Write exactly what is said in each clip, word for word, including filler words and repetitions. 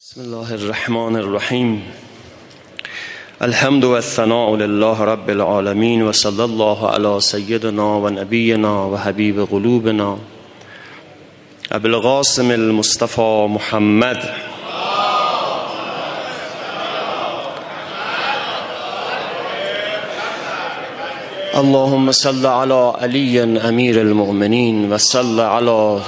بسم الله الرحمن الرحیم. الحمد و الثناء لله رب العالمین و صلی الله علی سیدنا و نبینا و حبیب قلوبنا ابی القاسم المصطفى محمد اللهم صل علی علی امیر المؤمنین و صل علی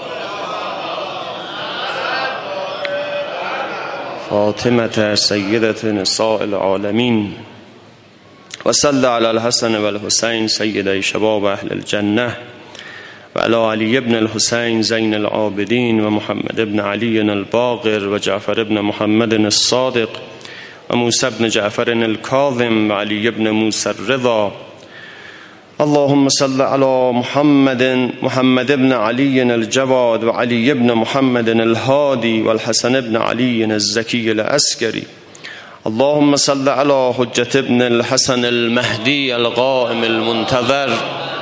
فاطمة سيدة نساء العالمين وصلى على الحسن والحسين سيدي شباب أهل الجنة وعلى علي بن الحسين زين العابدين ومحمد بن علي الباقر وجعفر بن محمد الصادق وموسى بن جعفر الكاظم وعلي بن موسى الرضا. اللهم صل على محمد محمد بن علي الجواد وعلي بن محمد الهادي والحسن بن علي الزكي العسكري. اللهم صل على حجة بن الحسن المهدي القائم المنتظر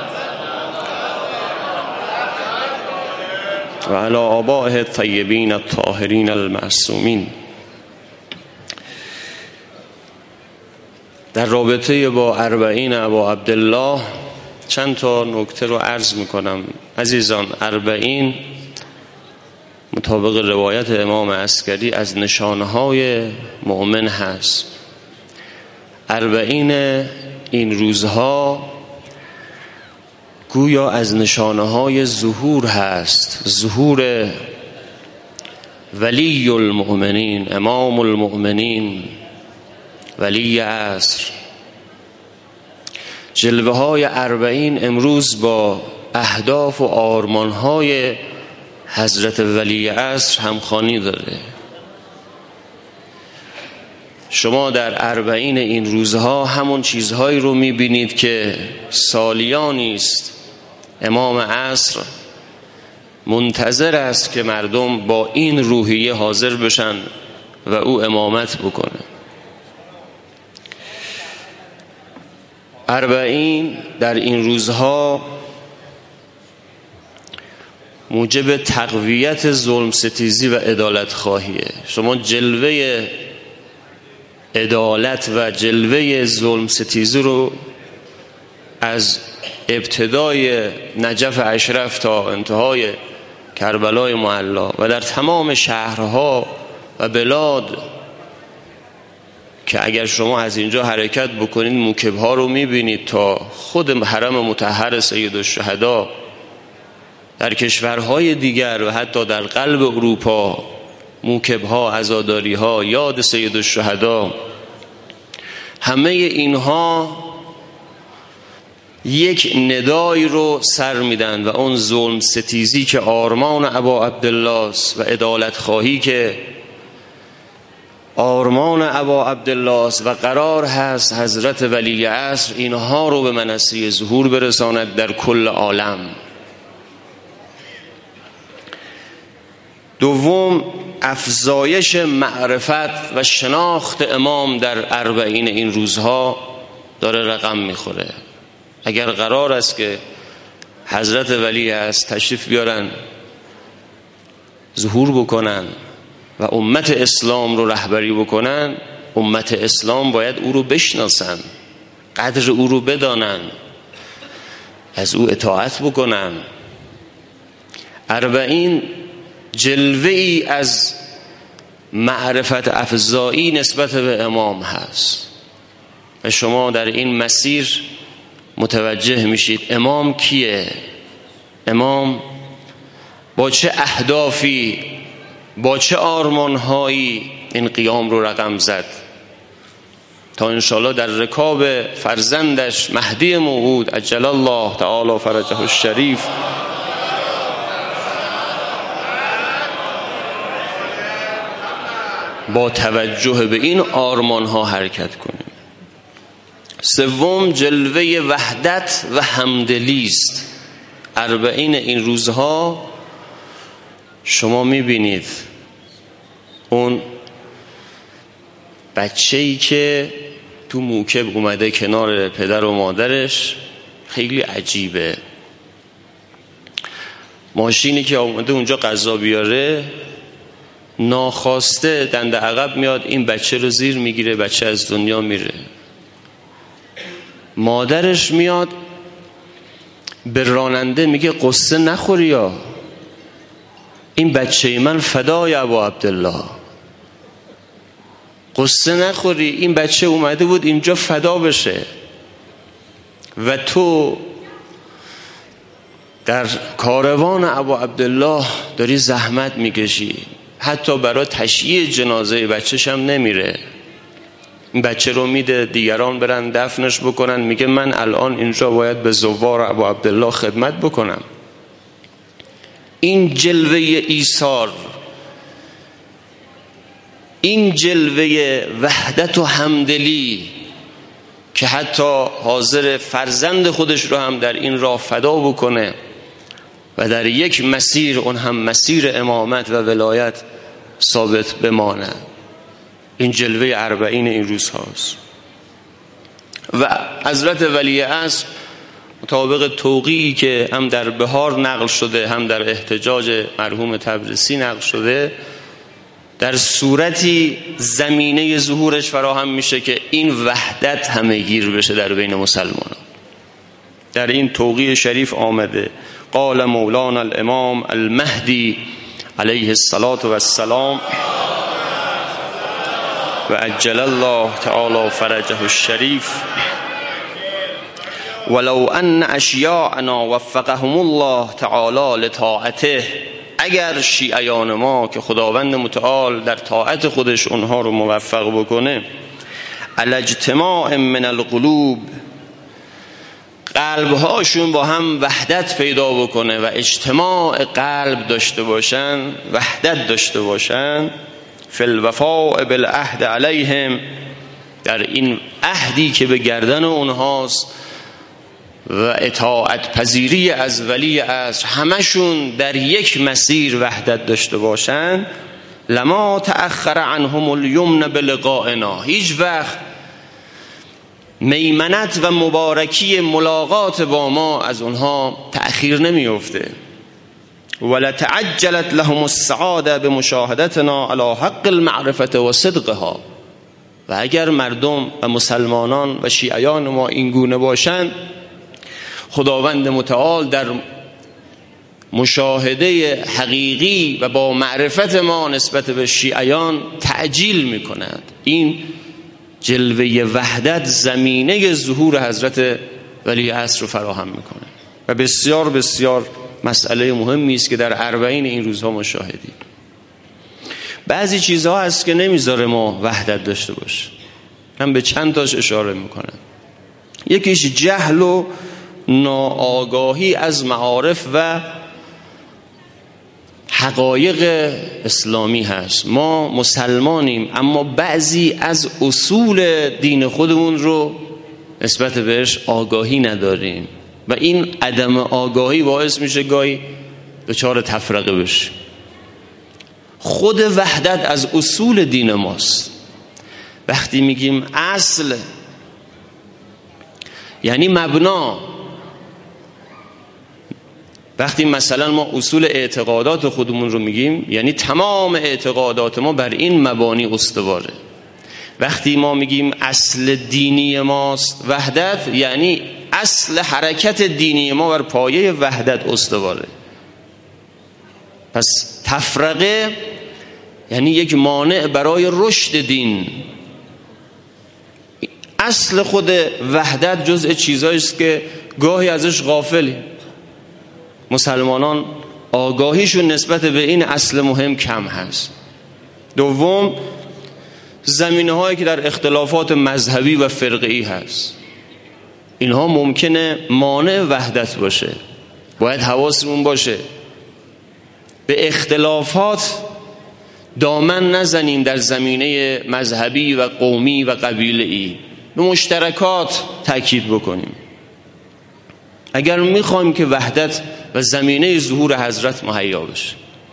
وعلى آبائه الطيبين الطاهرين المعصومين. در رابطه با اربعین ابا عبدالله چند تا نکته رو عرض میکنم. عزیزان، اربعین مطابق روایت امام عسکری از نشانهای مؤمن هست. اربعین این روزها گویا از نشانهای ظهور هست، ظهور ولی المؤمنین، امام المؤمنین، ولی عصر. جلوه های اربعین امروز با اهداف و آرمان های حضرت ولی عصر همخوانی داره. شما در اربعین این روزها همون چیزهایی رو میبینید که سالیانی است امام عصر منتظر است که مردم با این روحیه حاضر بشن و او امامت بکنه. اربعین در این روزها موجب تقویت ظلم ستیزی و عدالت خواهیه. شما جلوه عدالت و جلوه ظلم ستیزی رو از ابتدای نجف اشرف تا انتهای کربلای معلا و در تمام شهرها و بلاد که اگر شما از اینجا حرکت بکنید موکبها رو میبینید تا خود حرم مطهر سید الشهدا، در کشورهای دیگر و حتی در قلب اروپا موکبها، عزاداریها، یاد سید الشهدا، همه اینها یک ندایی رو سر میدن و اون ظلم ستیزی که آرمان ابا عبدالله و عدالت خواهی که آرمان ابا عبدالله و قرار هست حضرت ولی عصر اینها رو به منصه ظهور برساند در کل عالم. دوم، افزایش معرفت و شناخت امام در اربعین این روزها داره رقم میخوره. اگر قرار است که حضرت ولی عصر تشریف بیارن، ظهور بکنن و امت اسلام رو رهبری بکنن، امت اسلام باید او رو بشناسن، قدر او رو بدانن، از او اطاعت بکنن. اربعین جلوه ای از معرفت افزایی نسبت به امام هست و شما در این مسیر متوجه میشید امام کیه، امام با چه اهدافی، با چه آرمانهایی این قیام رو رقم زد تا انشاءالله در رکاب فرزندش مهدی موعود عجل الله تعالی فرجه الشریف با توجه به این آرمانها حرکت کنیم. سوم، جلوه وحدت و همدلی است. اربعین این روزها شما میبینید اون بچه‌ای که تو موکب اومده کنار پدر و مادرش، خیلی عجیبه. ماشینی که اومده اونجا غذا بیاره ناخواسته دنده عقب میاد، این بچه رو زیر میگیره، بچه از دنیا میره. مادرش میاد به راننده میگه قصه نخوری، یا این بچه من فدای ابا عبدالله، قصه نخوری، این بچه اومده بود اینجا فدا بشه و تو در کاروان ابا عبدالله داری زحمت میکشی، حتی برای تشییع جنازه بچه‌ش هم نمیره. این بچه رو میده دیگران برن دفنش بکنن، میگه من الان اینجا باید به زوار ابا عبدالله خدمت بکنم. این جلوه ایثار، این جلوه وحدت و همدلی که حتی حاضر فرزند خودش رو هم در این راه فدا بکنه و در یک مسیر، اون هم مسیر امامت و ولایت، ثابت بمانه. این جلوه اربعین این روز هاست. و حضرت ولی عصر مطابق توقیعی که هم در بهار نقل شده هم در احتجاج مرحوم تبریسی نقل شده، در صورتی زمینه ظهورش فراهم میشه که این وحدت همه گیر بشه در بین مسلمانان. در این توقیع شریف آمده قال مولانا الامام المهدی علیه الصلاة و السلام و عجل الله تعالی فرجه الشریف ولو ان اشیاءنا وفقهم الله تعالی لطاعته، اگر شیعیان ما که خداوند متعال در طاعت خودش اونها رو موفق بکنه، علی اجتماع من القلوب، قلبهاشون با هم وحدت پیدا بکنه و اجتماع قلب داشته باشن، وحدت داشته باشن، فی الوفاء بالعهد علیهم، در این عهدی که به گردن اونهاست و اطاعت پذیری از ولی عصر، همشون در یک مسیر وحدت داشته باشن، لما تأخر عنهم الیمن بلقائنا، هیچ وقت میمنت و مبارکی ملاقات با ما از اونها تأخیر نمیفته. ولا تعجلت لهم السعاده بمشاهدتنا علی حق المعرفه و صدقها، و اگر مردم و مسلمانان و شیعیان ما این گونه باشند، خداوند متعال در مشاهده حقیقی و با معرفت ما نسبت به شیعیان تعجیل میکند. این جلوه وحدت زمینه ظهور حضرت ولی عصر رو فراهم میکنه و بسیار بسیار مسئله مهمی است که در اربعین این روزها مشاهدیم. بعضی چیزها هست که نمیذاره ما وحدت داشته باشه، من به چند تاش اشاره میکنم. یکیش جهل و ناآگاهی از معارف و حقایق اسلامی هست. ما مسلمانیم اما بعضی از اصول دین خودمون رو نسبت بهش آگاهی نداریم و این عدم آگاهی باعث میشه گاهی دچار تفرقه بشه. خود وحدت از اصول دین ماست. وقتی میگیم اصل یعنی مبنا. وقتی مثلا ما اصول اعتقادات خودمون رو میگیم یعنی تمام اعتقادات ما بر این مبانی استواره. وقتی ما میگیم اصل دینی ماست وحدت، یعنی اصل حرکت دینی ما بر پایه وحدت استواره. پس تفرقه یعنی یک مانع برای رشد دین. اصل خود وحدت جزء چیزایی است که گاهی ازش غافلی. مسلمانان آگاهیشون نسبت به این اصل مهم کم هست. دوم، زمینه هایی که در اختلافات مذهبی و فرقه‌ای هست، اینها ممکنه مانع وحدت باشه. باید حواسمون باشه به اختلافات دامن نزنیم در زمینه مذهبی و قومی و قبیله‌ای، به مشترکات تاکید بکنیم اگر میخوایم که وحدت و زمینه ظهور حضرت مهیا بشه.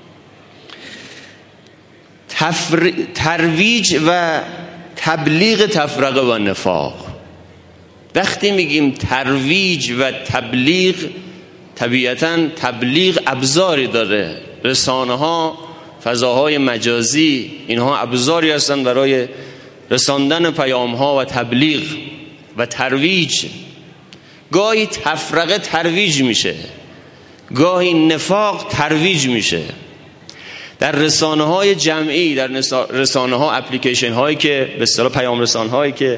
تفر... ترویج و تبلیغ تفرقه و نفاق. وقتی میگیم ترویج و تبلیغ، طبیعتاً تبلیغ ابزاری داره. رسانه ها فضاهای مجازی، اینها ابزاری هستند برای رساندن پیام‌ها و تبلیغ و ترویج. گاهی تفرقه ترویج میشه، گاهی نفاق ترویج میشه. در رسانه‌های جمعی، در رسانه‌ها، اپلیکیشن هایی که به اصطلاح پیام رسان هایی که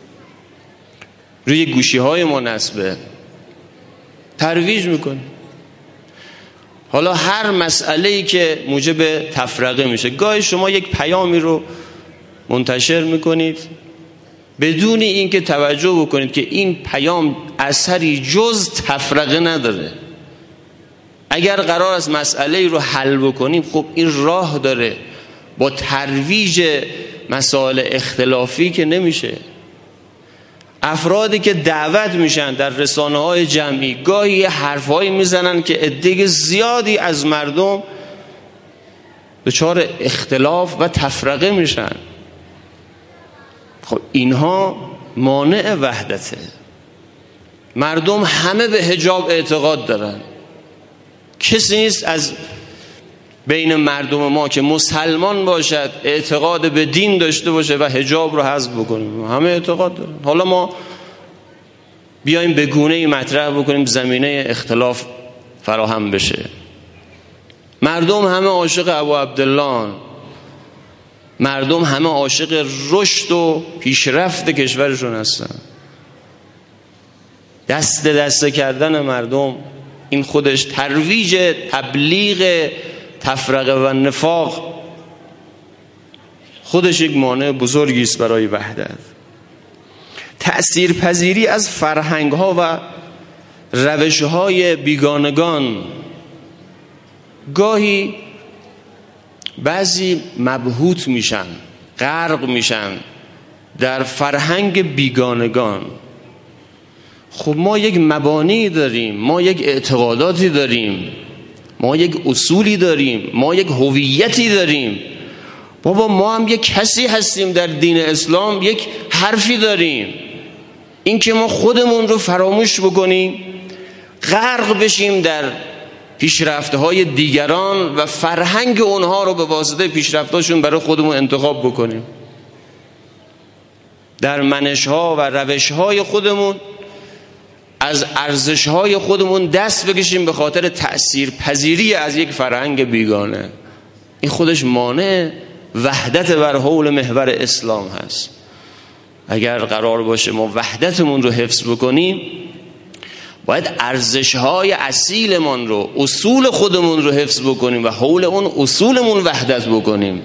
روی گوشی های ما نصبه، ترویج میکنه. حالا هر مسئله‌ای که موجب تفرقه میشه، گاهی شما یک پیامی رو منتشر میکنید بدون اینکه توجه بکنید که این پیام اثری جز تفرقه نداره. اگر قرار است مسئله رو حل بکنیم، خب این راه داره، با ترویج مسائل اختلافی که نمیشه. افرادی که دعوت میشن در رسانه‌های جمعی گاهی حرفایی میزنن که عده زیادی از مردم دچار اختلاف و تفرقه میشن. خب اینها مانع وحدته. مردم همه به حجاب اعتقاد دارن. کسی نیست از بین مردم ما که مسلمان باشد، اعتقاد به دین داشته باشه و حجاب رو حذف بکنیم. همه اعتقاد دارن. حالا ما بیایم به گونه‌ای مطرح بکنیم زمینه اختلاف فراهم بشه. مردم همه عاشق ابو عبدالله، مردم همه عاشق رشد و پیشرفت کشورشون هستن. دست دسته کردن مردم این خودش ترویج تبلیغ تفرقه و نفاق، خودش یک مانع بزرگی است برای وحدت. تأثیر پذیری از فرهنگ ها و روش های بیگانگان. گاهی بعضی مبهوت میشن، غرق میشن در فرهنگ بیگانگان. خب ما یک مبانی داریم، ما یک اعتقاداتی داریم، ما یک اصولی داریم، ما یک هویتی داریم. بابا ما هم یک کسی هستیم در دین اسلام، یک حرفی داریم. این که ما خودمون رو فراموش بکنیم، غرق بشیم در پیشرفت‌های دیگران و فرهنگ اونها رو به واسطه پیشرفت‌هاشون برای خودمون انتخاب بکنیم، در منش‌ها و روش‌های خودمون از ارزش‌های خودمون دست بکشیم به خاطر تأثیر پذیری از یک فرهنگ بیگانه. این خودش مانع وحدت بر حول محور اسلام هست. اگر قرار باشه ما وحدتمون رو حفظ بکنیم، باید ارزش‌های اصیلمون رو، اصول خودمون رو حفظ بکنیم و حول اون اصولمون وحدت بکنیم.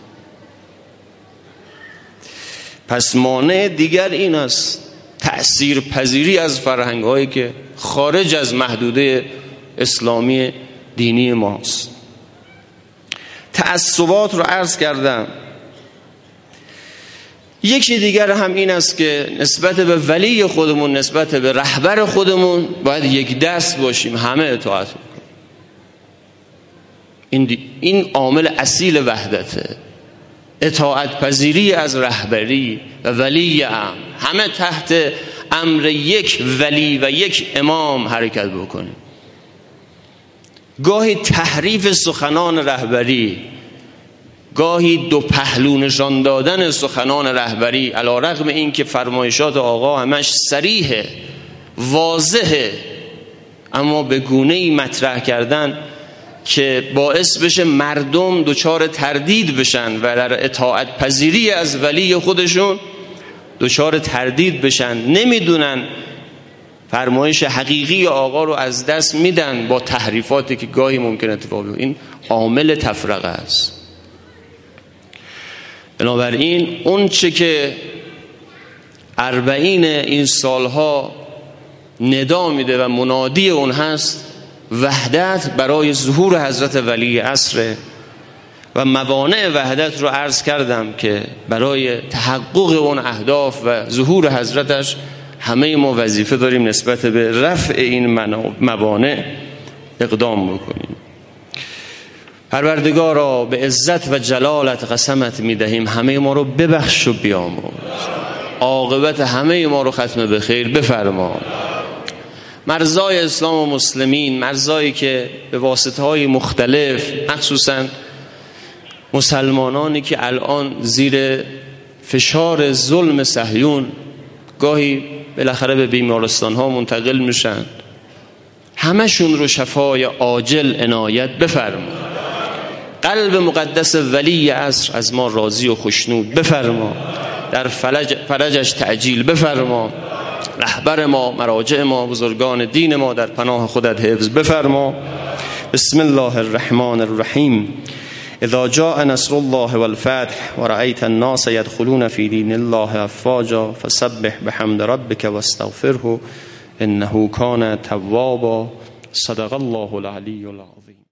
پس مانع دیگر این است، تأثیر پذیری از فرهنگ‌هایی که خارج از محدوده اسلامی دینی ماست. تعصبات رو عرض کردم. یکی دیگر هم این است که نسبت به ولی خودمون، نسبت به رهبر خودمون باید یک دست باشیم، همه اطاعت بکنیم. این این عامل اصیل وحدته. اطاعت پذیری از رهبری و ولی امر، همه تحت امر یک ولی و یک امام حرکت بکنیم. گاهی تحریف سخنان رهبری، گاهی دو پهلو نشان دادن سخنان رهبری، علی رغم این که فرمایشات آقا همش صریحه، واضحه، اما به گونه‌ای مطرح کردن که باعث بشه مردم دچار تردید بشن و در اطاعت پذیری از ولی خودشون دچار تردید بشن، نمیدونن فرمایش حقیقی آقا رو از دست میدن با تحریفاتی که گاهی ممکن اتفاق بیفته. این عامل تفرقه است. بنابراین اون چه که اربعین این سالها ندا میده و منادی اون هست، وحدت برای ظهور حضرت ولی عصر و موانع وحدت رو عرض کردم که برای تحقق اون اهداف و ظهور حضرتش همه ما وظیفه داریم نسبت به رفع این موانع اقدام بکنیم. پروردگارا به عزت و جلالت قسمت میدهیم همه ما رو ببخش و بیامرز، عاقبت همه ما رو ختم به خیر بفرما. مرزای اسلام و مسلمین، مرزایی که به واسطه‌های مختلف مخصوصاً مسلمانانی که الان زیر فشار ظلم صهیون گاهی بالاخره به بیمارستان ها منتقل میشن، همشون رو شفای عاجل عنایت بفرما. قلب مقدس ولی عصر از ما راضی و خوشنود بفرما، در فرج فرجش تعجیل بفرما. رهبر ما، مراجع ما، بزرگان دین ما در پناه خودت حفظ بفرما. بسم الله الرحمن الرحیم. اذا جاء نصر الله والفتح ورأيت الناس يدخلون في دين الله افواجا فسبح بحمد ربك واستغفره انه كان توابا. صدق الله العلی العظیم.